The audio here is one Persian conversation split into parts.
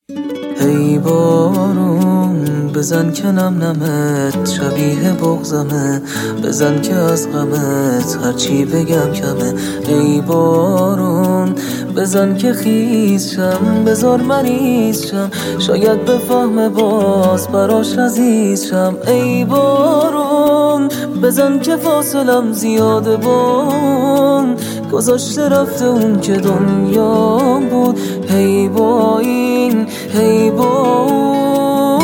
ای بارون بزن که نم نمت شبیه بغضمه، بزن که از غمت هرچی بگم کمه. ای بارون بزن که خیز شم، بذار مریض شم، شاید بفهمه باز براش عزیز شم. ای بارون بزن که فاصلم زیاده بون، گذاشته رفته اون که دنیا بود. هی با این هی بون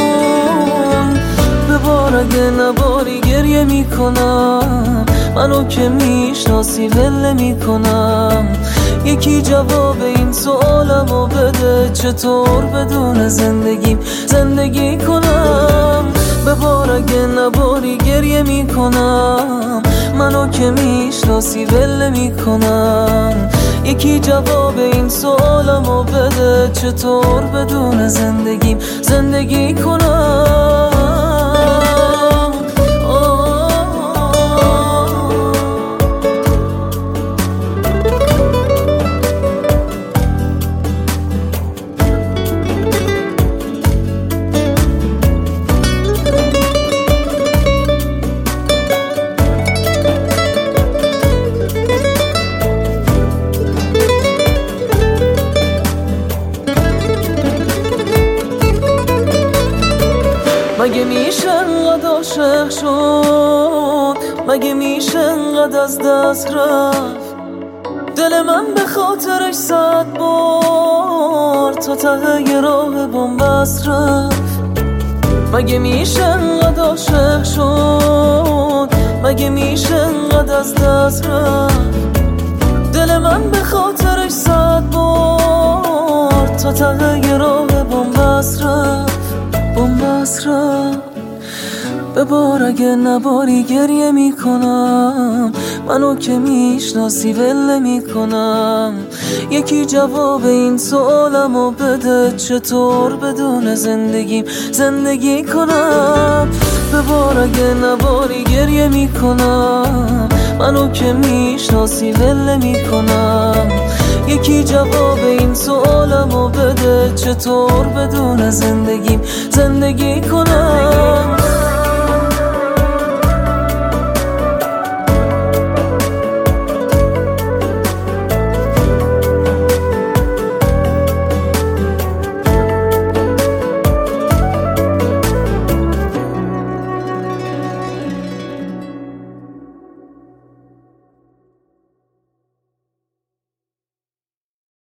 ببار اگه نباری گریه میکنم، منو که میشناسی ول میکنم. یکی جواب این سوالمو بده، چطور بدون زندگی کنم؟ ببار اگه نباری گریه میکنم، منو که میشناسی ول میکنم. یکی جواب این سوالمو بده، چطور بدون زندگی کنم؟ مگه میشه انقدر عاشق شد؟ مگه میشه انقدر از دست رفت؟ دل من به خاطرش 100 بار تا ته راه بنبست رفت. مگه میشه انقدر عاشق شد؟ مگه میشه انقدر از دست رفت؟ دل من به خاطرش 100 بار تا ته راه بنبست رفت. ببار اگه نباری گریه میکنم، منو که میشناسی ول میکنم. یکی جواب این سوالمو بده، چطور بدون زندگی کنم؟ ببار اگه نباری گریه میکنم، منو که میشناسی ول میکنم. یکی جواب این سوالمو بده، چطور بدون زندگی کنم؟